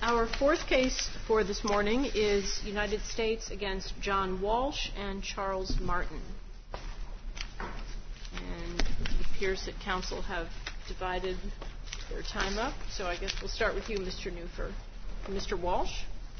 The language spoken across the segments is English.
Our fourth case for this morning is United States against John Walsh and Charles Martin. And it appears that counsel have divided their time up, so I guess we'll start with you, Mr. Newfer. Mr. Walsh?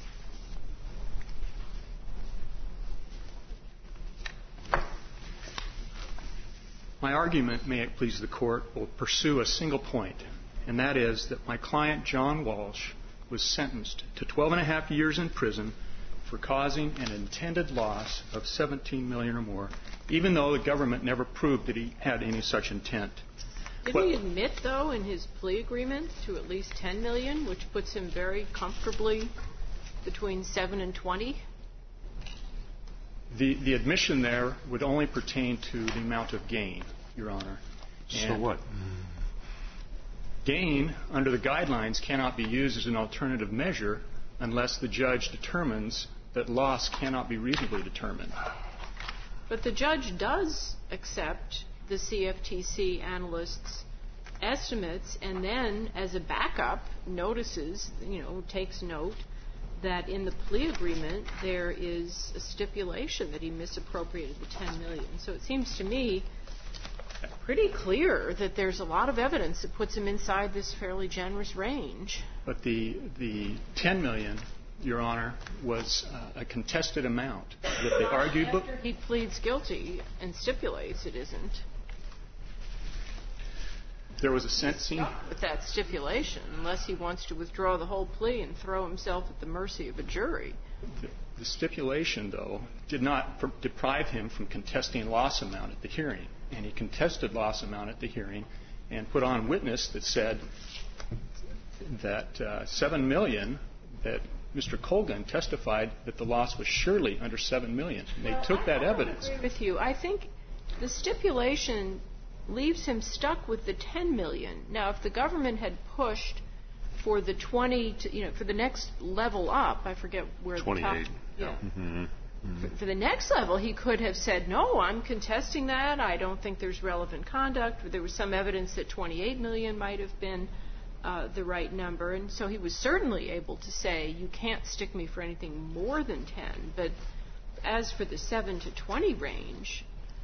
My argument, may it please the Court, will pursue a single point, and that is that my client, John Walsh, was sentenced to 12 and a half years in prison for causing an intended loss of $17 million or more, even though the government never proved that he had any such intent. Didn't he admit, though, in his plea agreement to at least $10 million, which puts him very comfortably between 7 and 20? The admission there would only pertain to the amount of gain, Your Honor. So what? Gain, under the guidelines, cannot be used as an alternative measure unless the judge determines that loss cannot be reasonably determined. But the judge does accept the CFTC analyst's estimates and then, as a backup, notices, takes note that in the plea agreement there is a stipulation that he misappropriated the $10 million. So it seems to me pretty clear that there's a lot of evidence that puts him inside this fairly generous range. But the $10 million, Your Honor, was a contested amount that they argued. After he pleads guilty and stipulates it isn't. There was a sentencing. With that stipulation, unless he wants to withdraw the whole plea and throw himself at the mercy of a jury. The stipulation, though, did not deprive him from contesting loss amount at the hearing. And he contested loss amount at the hearing and put on witness that said that $7 million, that Mr. Colgan testified that the loss was surely under $7 million. And they took that evidence. I agree with you. I think the stipulation leaves him stuck with the $10 million. Now, if the government had pushed for the 20, for the next level up, I forget where 28. The top. Yeah. Mm-hmm. For the next level, he could have said, no, I'm contesting that. I don't think there's relevant conduct. There was some evidence that $28 million might have been the right number. And so he was certainly able to say, you can't stick me for anything more than 10. But as for the 7 to 20 range,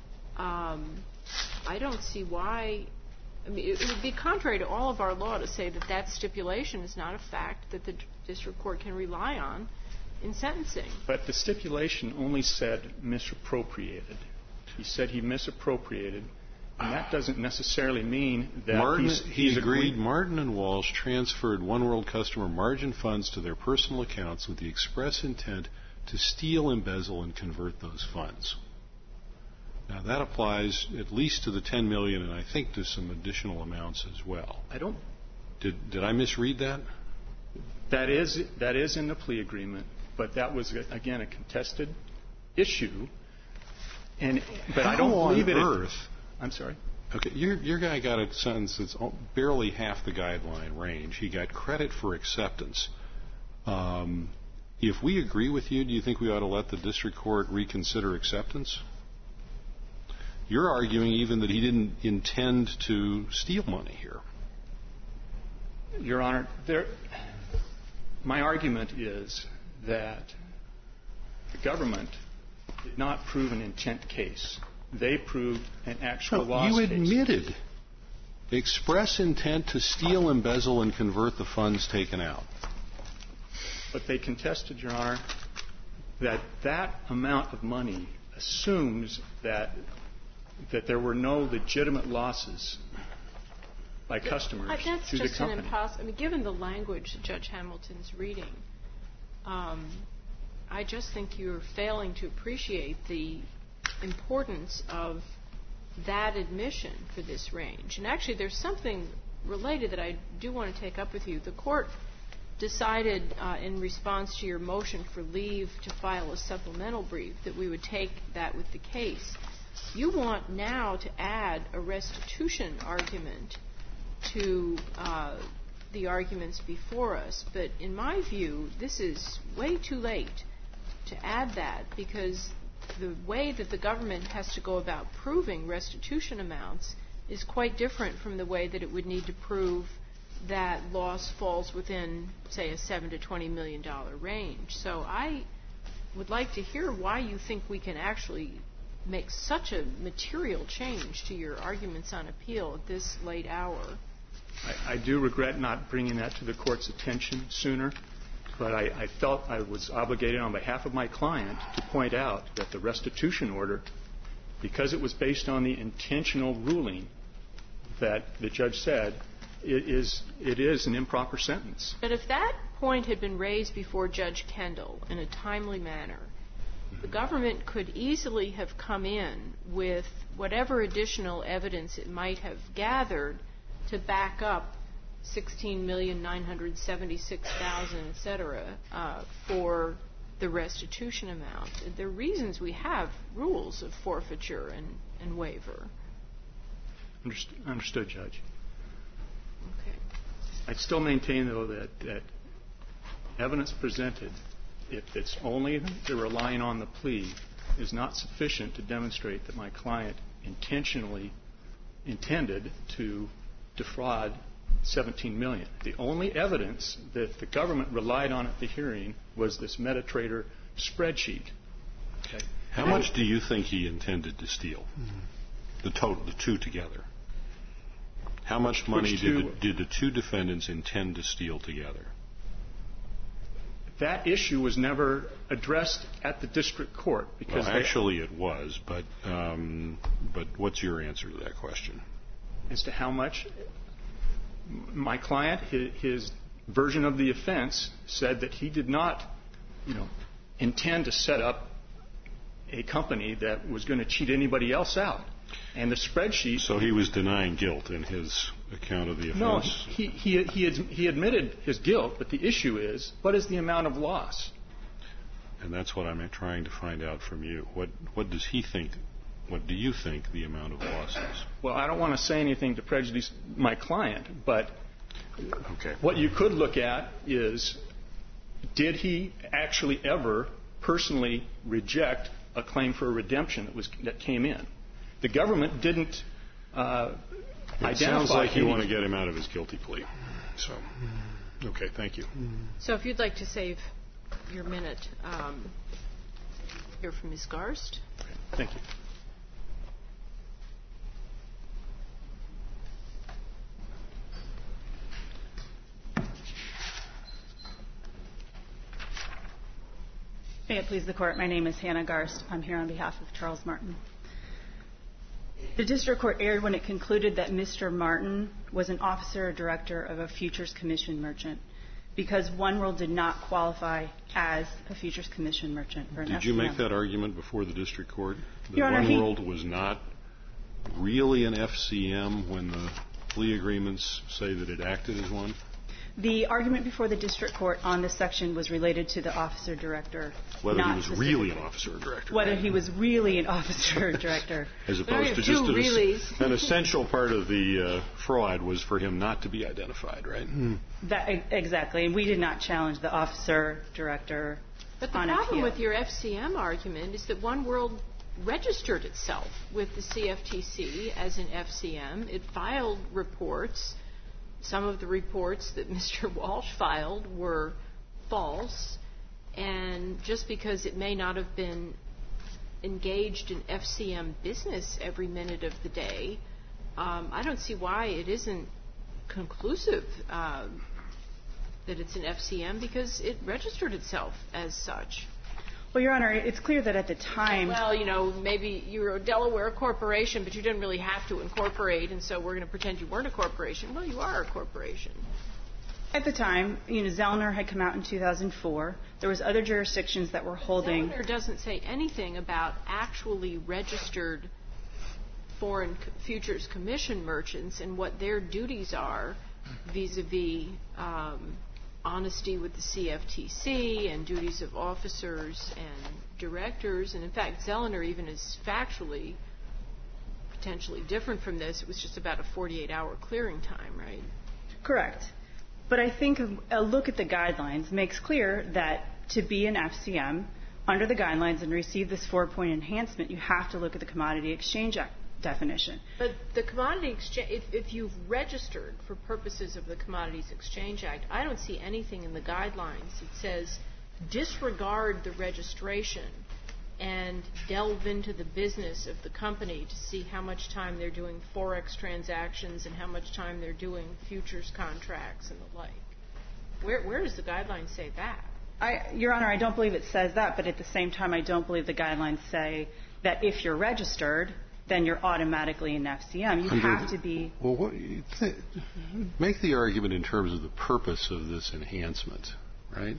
I don't see why. I mean, it would be contrary to all of our law to say that that stipulation is not a fact that the district court can rely on in sentencing. But the stipulation only said misappropriated. He said he misappropriated, and that doesn't necessarily mean that he's agreed. Martin and Walsh transferred One World customer margin funds to their personal accounts with the express intent to steal, embezzle, and convert those funds. Now, that applies at least to the $10 million, and I think to some additional amounts as well. Did I misread that? That is in the plea agreement, but that was, again, a contested issue. But I don't believe it. I'm sorry? Okay, your guy got a sentence that's barely half the guideline range. He got credit for acceptance. If we agree with you, do you think we ought to let the district court reconsider acceptance? You're arguing even that he didn't intend to steal money here. Your Honor, my argument is that the government did not prove an intent case. They proved an actual loss case. You admitted express intent to steal, embezzle, and convert the funds taken out. But they contested, Your Honor, that amount of money assumes that there were no legitimate losses by customers to the company. I mean, given the language that Judge Hamilton's reading, I just think you're failing to appreciate the importance of that admission for this range. And actually, there's something related that I do want to take up with you. The court decided in response to your motion for leave to file a supplemental brief that we would take that with the case. You want now to add a restitution argument to the arguments before us. But in my view, this is way too late to add that, because the way that the government has to go about proving restitution amounts is quite different from the way that it would need to prove that loss falls within, say, a $7 to $20 million range. So I would like to hear why you think we can actually make such a material change to your arguments on appeal at this late hour. I do regret not bringing that to the Court's attention sooner, but I felt I was obligated on behalf of my client to point out that the restitution order, because it was based on the intentional ruling that the judge said, it is an improper sentence. But if that point had been raised before Judge Kendall in a timely manner, the government could easily have come in with whatever additional evidence it might have gathered to back up $16,976,000, et cetera, for the restitution amount. There are reasons we have rules of forfeiture and waiver. Understood, Judge. Okay. I still maintain, though, that evidence presented, if it's only the relying on the plea, is not sufficient to demonstrate that my client intentionally intended to defraud $17 million. The only evidence that the government relied on at the hearing was this MetaTrader spreadsheet. Okay. How much do you think he intended to steal? The two together. How much money did the two defendants intend to steal together? That issue was never addressed at the district court because actually it was, but what's your answer to that question? As to how much? My client, his version of the offense said that he did not, intend to set up a company that was going to cheat anybody else out. And the spreadsheet. So he was denying guilt in his account of the offense? No, he admitted his guilt, but the issue is, what is the amount of loss? And that's what I'm trying to find out from you. What does he think? What do you think the amount of loss is? Well, I don't want to say anything to prejudice my client, but what you could look at is, did he actually ever personally reject a claim for a redemption that came in? The government didn't identify. It sounds like you want to get him out of his guilty plea. So, okay, thank you. So if you'd like to save your minute, hear from Ms. Garst. Okay, thank you. May it please the Court, my name is Hannah Garst. I'm here on behalf of Charles Martin. The district court erred when it concluded that Mr. Martin was an officer or director of a futures commission merchant because One World did not qualify as a futures commission merchant for an FCM. Did you make that argument before the district court? That Your Honor, One World was not really an FCM when the plea agreements say that it acted as one? The argument before the district court on this section was related to the officer director. Whether he was really an officer or director. Whether he was really an officer or director. As opposed to just an essential part of the fraud was for him not to be identified, right? Exactly. And we did not challenge the officer director on appeal. But the problem with your FCM argument is that One World registered itself with the CFTC as an FCM. It filed reports. Some of the reports that Mr. Walsh filed were false, and just because it may not have been engaged in FCM business every minute of the day, I don't see why it isn't conclusive that it's an FCM because it registered itself as such. Well, Your Honor, it's clear that at the time... Well, maybe you're a Delaware corporation, but you didn't really have to incorporate, and so we're going to pretend you weren't a corporation. Well, you are a corporation. At the time, Zellner had come out in 2004. There was other jurisdictions that were holding... Zellner doesn't say anything about actually registered foreign futures commission merchants and what their duties are vis-a-vis honesty with the CFTC and duties of officers and directors. And, in fact, Zellner even is factually potentially different from this. It was just about a 48-hour clearing time, right? Correct. But I think a look at the guidelines makes clear that to be an FCM, under the guidelines and receive this 4-point enhancement, you have to look at the Commodity Exchange Act definition. But the commodity exchange, if you've registered for purposes of the Commodities Exchange Act, I don't see anything in the guidelines that says disregard the registration and delve into the business of the company to see how much time they're doing Forex transactions and how much time they're doing futures contracts and the like. Where does the guidelines say that? Your Honor, I don't believe it says that, but at the same time, I don't believe the guidelines say that if you're registered, then you're automatically an FCM. You have to be... Well, make the argument in terms of the purpose of this enhancement, right?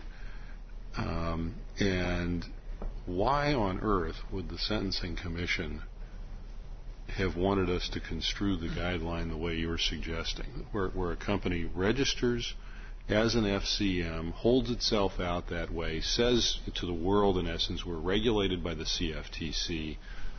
And why on earth would the Sentencing Commission have wanted us to construe the guideline the way you're suggesting, where a company registers as an FCM, holds itself out that way, says to the world, in essence, we're regulated by the CFTC.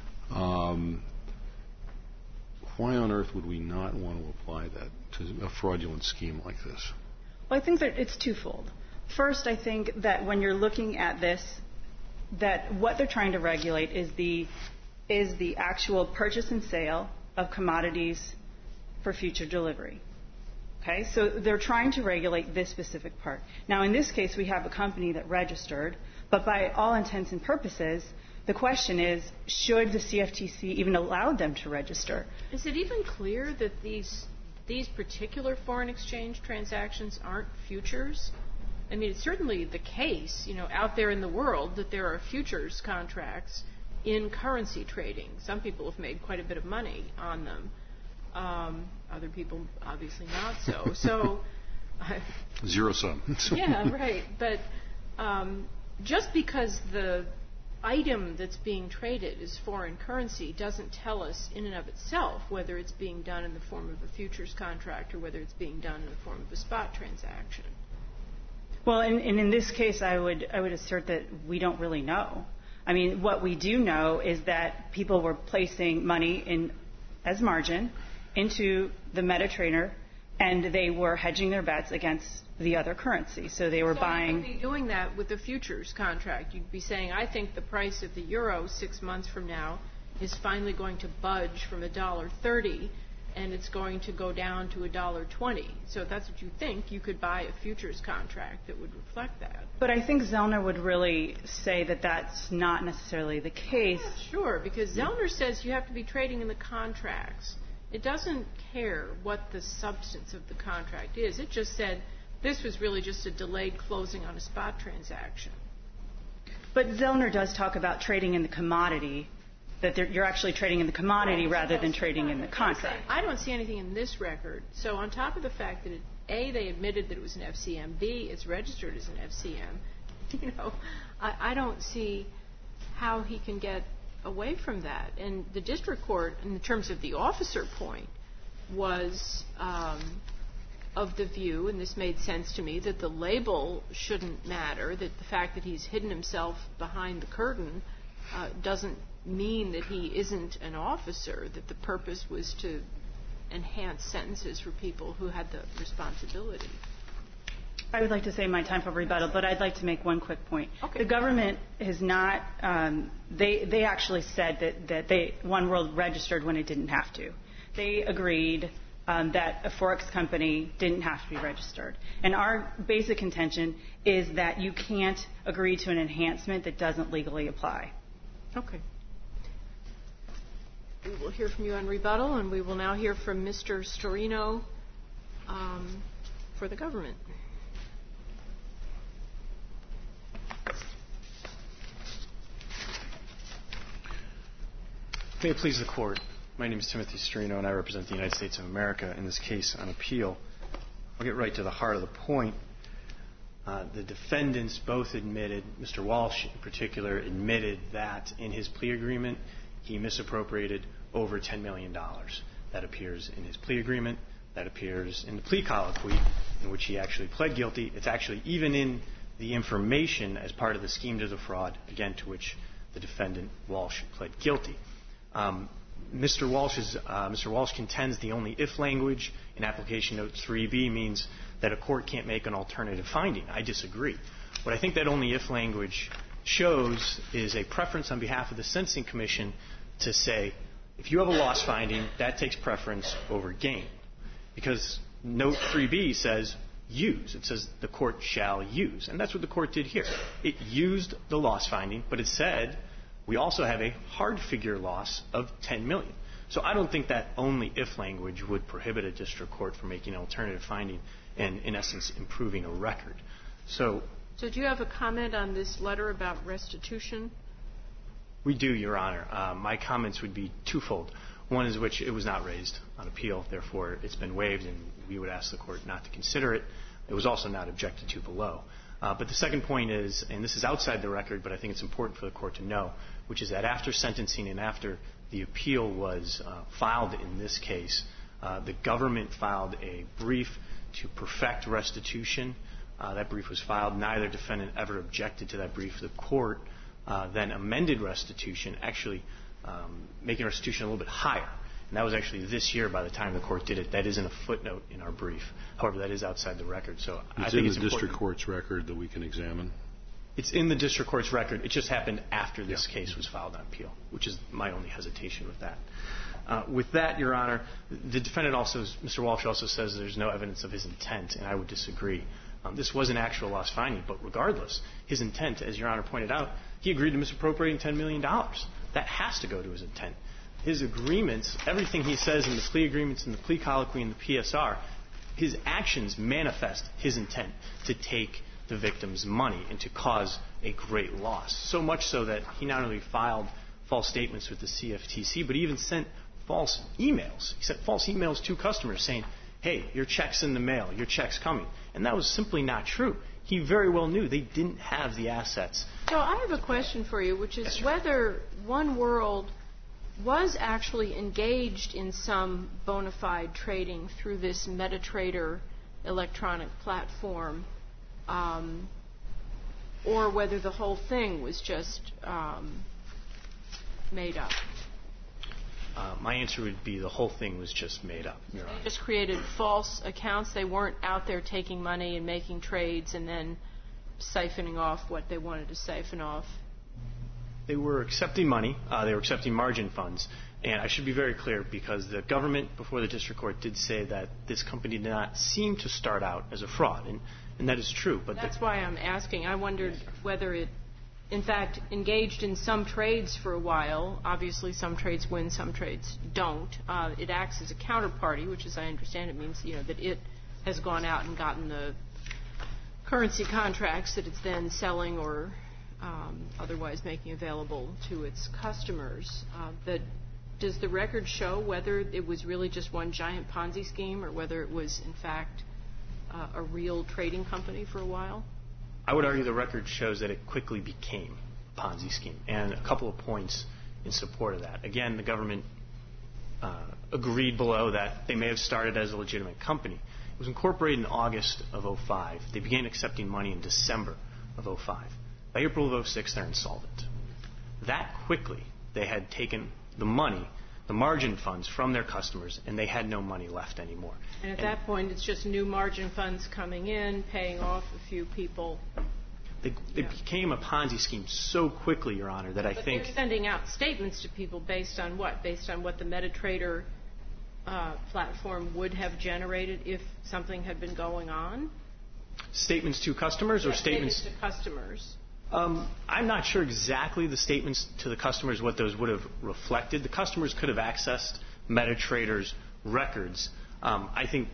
Why on earth would we not want to apply that to a fraudulent scheme like this? Well, I think that it's twofold. First, I think that when you're looking at this, that what they're trying to regulate is the actual purchase and sale of commodities for future delivery. Okay, so they're trying to regulate this specific part. Now, in this case, we have a company that registered, but by all intents and purposes, the question is, should the CFTC even allow them to register? Is it even clear that these particular foreign exchange transactions aren't futures? I mean, it's certainly the case, out there in the world that there are futures contracts in currency trading. Some people have made quite a bit of money on them. Other people, obviously not so. Zero sum. Yeah, right. But just because the item that's being traded is foreign currency doesn't tell us in and of itself whether it's being done in the form of a futures contract or whether it's being done in the form of a spot transaction. Well, and in this case, I would assert that we don't really know. I mean, what we do know is that people were placing money as margin into the MetaTrader, and they were hedging their bets against the other currency. So they were buying... So you'd be doing that with a futures contract. You'd be saying, I think the price of the euro 6 months from now is finally going to budge from $1.30, and it's going to go down to $1.20. So if that's what you think, you could buy a futures contract that would reflect that. But I think Zellner would really say that that's not necessarily the case. Yeah, sure, because Zellner says you have to be trading in the contracts. It doesn't care what the substance of the contract is. It just said this was really just a delayed closing on a spot transaction. But Zellner does talk about trading in the commodity, that you're actually trading in the commodity rather than trading in the contract. I don't see anything in this record. So on top of the fact that, A, they admitted that it was an FCM, B, it's registered as an FCM, I don't see how he can get away from that. And the district court, in terms of the officer point, was of the view, and this made sense to me, that the label shouldn't matter, that the fact that he's hidden himself behind the curtain doesn't mean that he isn't an officer, that the purpose was to enhance sentences for people who had the responsibility. I would like to save my time for rebuttal, but I'd like to make one quick point. Okay. The government has not, they actually said that One World registered when it didn't have to. They agreed that a Forex company didn't have to be registered. And our basic contention is that you can't agree to an enhancement that doesn't legally apply. Okay. We will hear from you on rebuttal, and we will now hear from Mr. Storino for the government. May it please the Court. My name is Timothy Storino, and I represent the United States of America in this case on appeal. I'll get right to the heart of the point. The defendants both admitted, Mr. Walsh in particular, admitted that in his plea agreement he misappropriated over $10 million. That appears in his plea agreement. That appears in the plea colloquy in which he actually pled guilty. It's actually even in the information as part of the scheme to defraud, again, to which the defendant Walsh pled guilty. Mr. Walsh contends the only if language in Application Note 3B means that a court can't make an alternative finding. I disagree. What I think that only if language shows is a preference on behalf of the Sentencing Commission to say If you have a loss finding, that takes preference over gain. Because Note 3B says use. It says the court shall use. And that's what the court did here. It used the loss finding, but it said we also have a hard figure loss of $10 million. So I don't think that only if language would prohibit a district court from making an alternative finding and, in essence, improving a record. So do you have a comment on this letter about restitution? We do, Your Honor. My comments would be twofold. One is which it was not raised on appeal, therefore it's been waived, and we would ask the court not to consider it. It was also not objected to below. But the second point is, and this is outside the record, but I think it's important for the court to know, which is that after sentencing and after the appeal was filed in this case, the government filed a brief to perfect restitution. That brief was filed. Neither defendant ever objected to that brief. The court then amended restitution, actually making restitution a little bit higher. And that was actually this year by the time the court did it. That isn't a footnote in our brief. However, that is outside the record. So I think it's in the district court's record that we can examine? It's in the district court's record. It just happened after this case was filed on appeal, which is my only hesitation with that. With that, Your Honor, the defendant also, Mr. Walsh also says there's no evidence of his intent, and I would disagree. This was an actual loss finding, but regardless, his intent, as Your Honor pointed out, he agreed to misappropriating $10 million. That has to go to his intent. His agreements, everything he says in the plea agreements and the plea colloquy and the PSR, his actions manifest his intent to take the victim's money and to cause a great loss. So much so that he not only filed false statements with the CFTC, but he even sent false emails. He sent false emails to customers saying, hey, your check's in the mail, your check's coming. And that was simply not true. He very well knew they didn't have the assets. So I have a question for you, which is whether One World was actually engaged in some bona fide trading through this MetaTrader electronic platform, or whether the whole thing was just made up. My answer would be the whole thing was just made up, Your Honor. They just created false accounts. They weren't out there taking money and making trades and then siphoning off what they wanted to siphon off. They were accepting money. They were accepting margin funds. And I should be very clear because the government before the district court did say that this company did not seem to start out as a fraud. And that is true. But that's why I'm asking. I wondered whether it, in fact, engaged in some trades for a while. Obviously, some trades win, some trades don't. It acts as a counterparty, which, as I understand it, means that it has gone out and gotten the currency contracts that it's then selling or otherwise making available to its customers. Does the record show whether it was really just one giant Ponzi scheme or whether it was, in fact, a real trading company for a while? I would argue the record shows that it quickly became a Ponzi scheme. And a couple of points in support of that. Again, the government agreed below that they may have started as a legitimate company. It was incorporated in August of 2005. They began accepting money in December of 2005. By April of 2006, they're insolvent. That quickly, they had taken the money, the margin funds from their customers, and they had no money left anymore. And at that point, it's just new margin funds coming in, paying off a few people. It became a Ponzi scheme so quickly, Your Honor, that I think... They're sending out statements to people based on what? Based on what the MetaTrader platform would have generated if something had been going on? Statements to customers or statements... Statements to customers. I'm not sure exactly the statements to the customers, what those would have reflected. The customers could have accessed MetaTrader's records. I think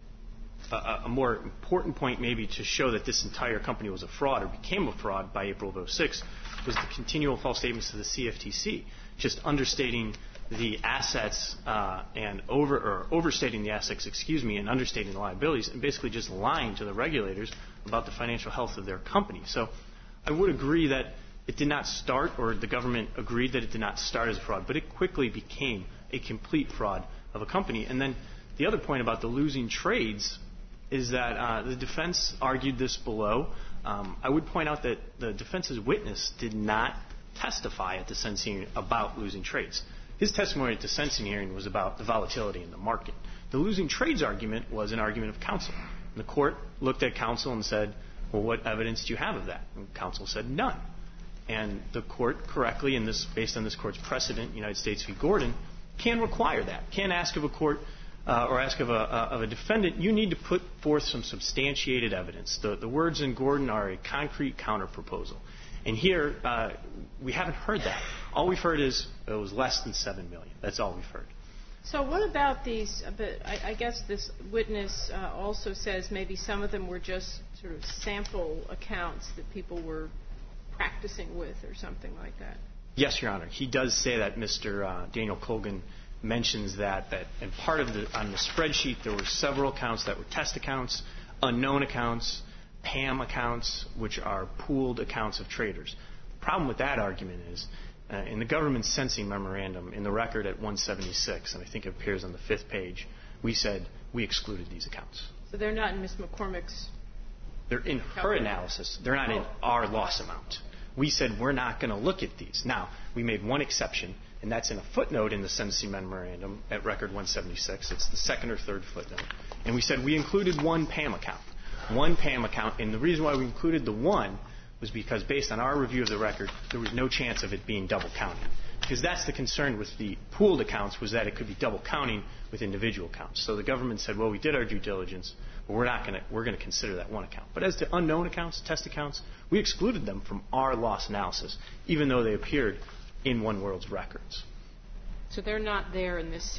a more important point maybe to show that this entire company was a fraud or became a fraud by April of 2006 was the continual false statements to the CFTC, just understating the assets and overstating the assets, and understating the liabilities, and basically just lying to the regulators about the financial health of their company. So I would agree that it did not start, or the government agreed that it did not start as a fraud, but it quickly became a complete fraud of a company. And then the other point about the losing trades is that the defense argued this below. I would point out that the defense's witness did not testify at the sentencing hearing about losing trades. His testimony at the sentencing hearing was about the volatility in the market. The losing trades argument was an argument of counsel. And the court looked at counsel and said, well, what evidence do you have of that? And counsel said none. And the court correctly, and this based on this court's precedent, United States v. Gordon, can require that, can ask of a court or ask of a defendant, you need to put forth some substantiated evidence. The words in Gordon are a concrete counterproposal. And here, we haven't heard that. All we've heard is it was less than $7 million. That's all we've heard. So what about these, I guess this witness also says maybe some of them were just sort of sample accounts that people were practicing with or something like that. Yes, Your Honor. He does say that. Mr. Daniel Colgan mentions that in part of on the spreadsheet there were several accounts that were test accounts, unknown accounts, PAM accounts, which are pooled accounts of traders. The problem with that argument is in the government's sentencing memorandum in the record at 176, and I think it appears on the 5th page, we said we excluded these accounts. So they're not in Ms. McCormick's? They're in her analysis. They're not in our loss amount. We said we're not going to look at these. Now, we made one exception, and that's in a footnote in the sentencing memorandum at record 176. It's the second or third footnote. And we said we included one PAM account. One PAM account, and the reason why we included the one was because based on our review of the record, there was no chance of it being double counting. Because that's the concern with the pooled accounts, was that it could be double counting with individual accounts. So the government said, well, we did our due diligence, but we're going to consider that one account. But as to unknown accounts, test accounts, we excluded them from our loss analysis, even though they appeared in One World's records. So they're not there in this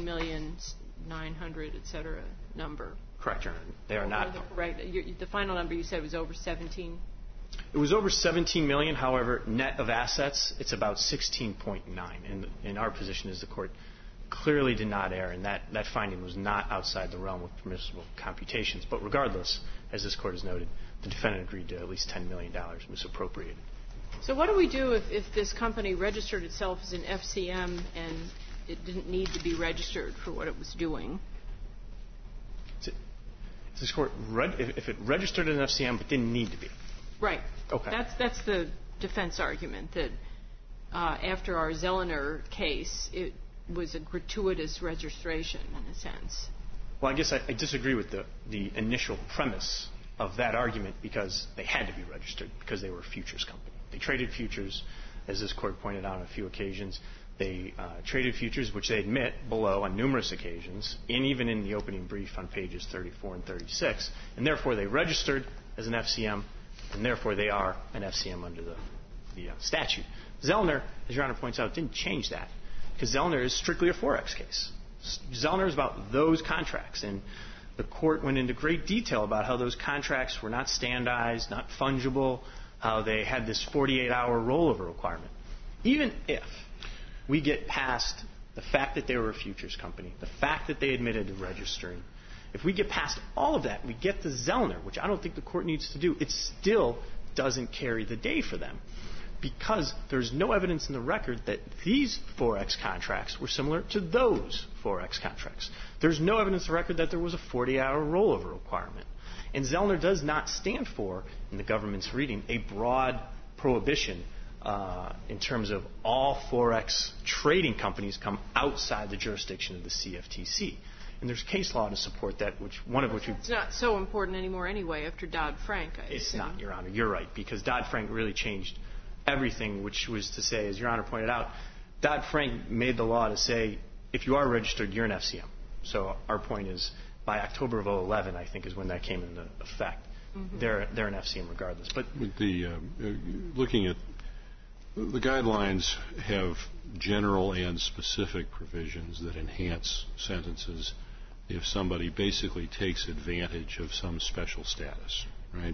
16,900,000, et cetera, number? Correct, Your Honor. They are not. Right. The final number you said was over 17? It was over 17 million. However, net of assets, it's about 16.9. And our position is the court clearly did not err, and that finding was not outside the realm of permissible computations. But regardless, as this court has noted, the defendant agreed to at least $10 million misappropriated. So what do we do if this company registered itself as an FCM and it didn't need to be registered for what it was doing? This court, if it registered an FCM but didn't need to be. Right. Okay. That's the defense argument, that after our Zellner case, it was a gratuitous registration in a sense. Well, I guess I disagree with the initial premise of that argument, because they had to be registered because they were a futures company. They traded futures, as this court pointed out on a few occasions. They traded futures, which they admit below on numerous occasions, and even in the opening brief on pages 34 and 36. And therefore, they registered as an FCM, and therefore they are an FCM under the statute. Zellner, as Your Honor points out, didn't change that, because Zellner is strictly a Forex case. Zellner is about those contracts, and the court went into great detail about how those contracts were not standardized, not fungible, how they had this 48-hour rollover requirement. Even if we get past the fact that they were a futures company, the fact that they admitted to registering, if we get past all of that, we get to Zellner, which I don't think the court needs to do, it still doesn't carry the day for them, because there's no evidence in the record that these Forex contracts were similar to those Forex contracts. There's no evidence in the record that there was a 40-hour rollover requirement. And Zellner does not stand for, in the government's reading, a broad prohibition in terms of all Forex trading companies come outside the jurisdiction of the CFTC. And there's case law to support that, one of which it's not so important anymore anyway after Dodd-Frank, I assume. It's not, Your Honor. You're right, because Dodd-Frank really changed everything, which was to say, as Your Honor pointed out, Dodd-Frank made the law to say, if you are registered, you're an FCM. So our point is, by October of 2011, I think, is when that came into effect. Mm-hmm. They're an FCM regardless. But looking at the guidelines have general and specific provisions that enhance sentences if somebody basically takes advantage of some special status, right?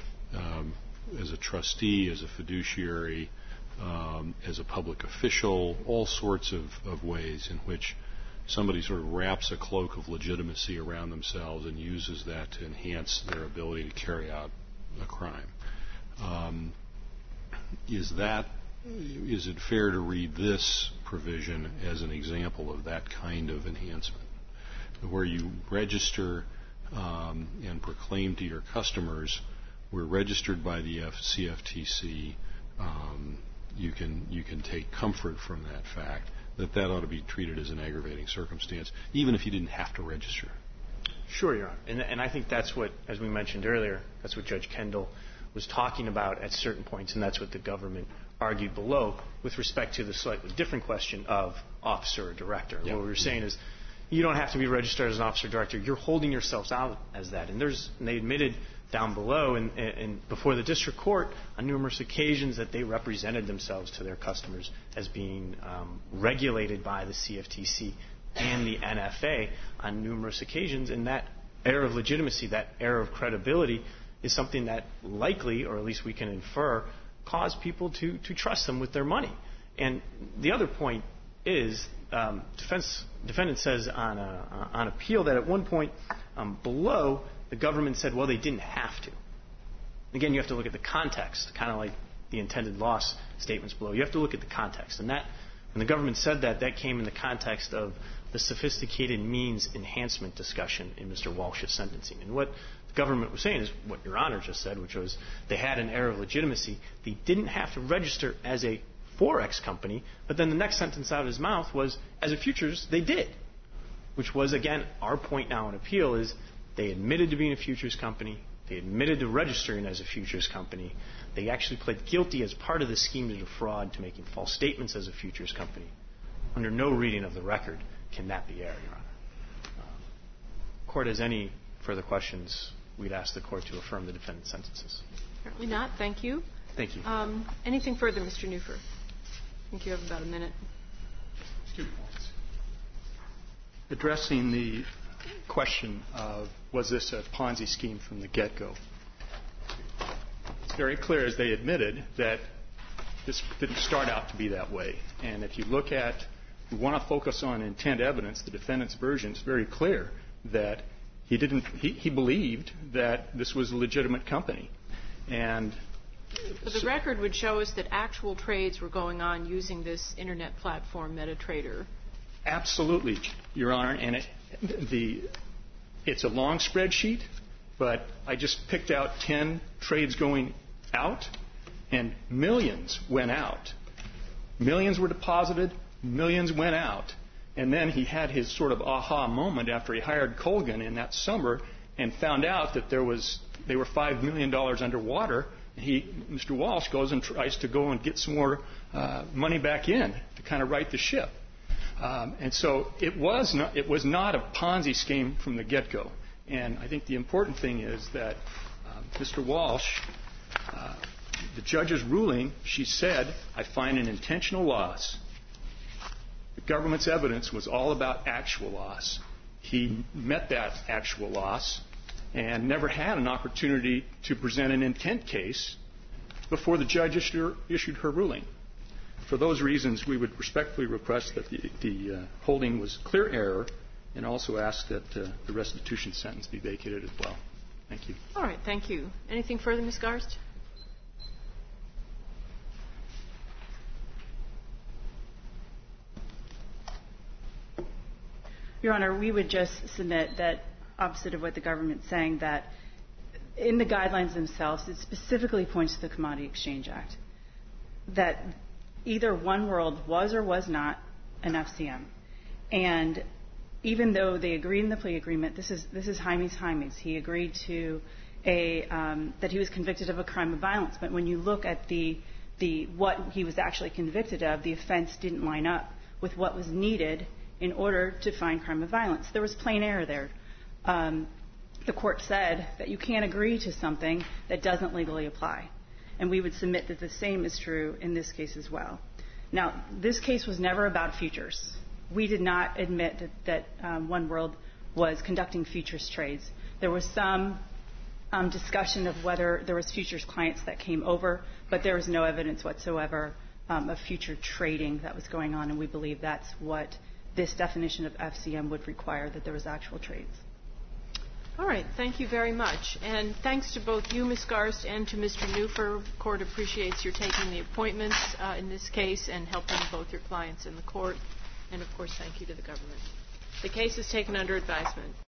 As a trustee, as a fiduciary, as a public official, all sorts of ways in which somebody sort of wraps a cloak of legitimacy around themselves and uses that to enhance their ability to carry out a crime. Is it fair to read this provision as an example of that kind of enhancement, where you register and proclaim to your customers, we're registered by the CFTC, you can take comfort from that fact, that ought to be treated as an aggravating circumstance, even if you didn't have to register? Sure, Your Honor. And I think that's what, as we mentioned earlier, that's what Judge Kendall was talking about at certain points, and that's what the government argued below with respect to the slightly different question of officer or director. What we were saying is you don't have to be registered as an officer or director. You're holding yourselves out as that. And they admitted down below and before the district court on numerous occasions that they represented themselves to their customers as being regulated by the CFTC and the NFA on numerous occasions. And that air of legitimacy, that air of credibility is something that likely, or at least we can infer, caused people to trust them with their money. And the other point is defendant says on appeal that at one point below the government said, well, they didn't have to. Again, you have to look at the context, kind of like the intended loss statements below. You have to look at the context. And that, when the government said that, that came in the context of the sophisticated means enhancement discussion in Mr. Walsh's sentencing. And what the government was saying is what Your Honor just said, which was they had an air of legitimacy. They didn't have to register as a Forex company, but then the next sentence out of his mouth was, as a futures, they did. Which was, again, our point now in appeal is they admitted to being a futures company. They admitted to registering as a futures company. They actually pled guilty as part of the scheme to defraud to making false statements as a futures company. Under no reading of the record can that be error, Your Honor. Court has any further questions, we'd ask the court to affirm the defendant's sentences. Apparently not. Thank you. Thank you. Anything further, Mr. Newfer? I think you have about a minute. 2 points. Addressing the question of was this a Ponzi scheme from the get-go, it's very clear, as they admitted, that this didn't start out to be that way. And if you look at, you want to focus on intent evidence, the defendant's version, it's very clear that he believed that this was a legitimate company. And but the record would show us that actual trades were going on using this Internet platform, MetaTrader. Absolutely, Your Honor. And it's a long spreadsheet, but I just picked out 10 trades going out, and millions went out. Millions were deposited, millions went out. And then he had his sort of aha moment after he hired Colgan in that summer and found out that they were $5 million underwater. Mr. Walsh goes and tries to go and get some more money back in to kind of right the ship. And so it was not a Ponzi scheme from the get-go. And I think the important thing is that Mr. Walsh, the judge's ruling, she said, I find an intentional loss. The government's evidence was all about actual loss. He met that actual loss and never had an opportunity to present an intent case before the judge issued her ruling. For those reasons, we would respectfully request that the holding was clear error and also ask that the restitution sentence be vacated as well. Thank you. All right. Thank you. Anything further, Ms. Garst? Your Honor, we would just submit that, opposite of what the government's saying, that in the guidelines themselves, it specifically points to the Commodity Exchange Act, that either One World was or was not an FCM. And even though they agreed in the plea agreement, this is Jaime's. He agreed to that he was convicted of a crime of violence. But when you look at what he was actually convicted of, the offense didn't line up with what was needed in order to find crime of violence. There was plain error there. The court said that you can't agree to something that doesn't legally apply. And we would submit that the same is true in this case as well. Now, this case was never about futures. We did not admit that One World was conducting futures trades. There was some discussion of whether there was futures clients that came over, but there was no evidence whatsoever of future trading that was going on, and we believe that's what this definition of FCM would require, that there was actual trades. All right. Thank you very much. And thanks to both you, Ms. Garst, and to Mr. Newfer. The court appreciates your taking the appointments in this case and helping both your clients in the court. And, of course, thank you to the government. The case is taken under advisement.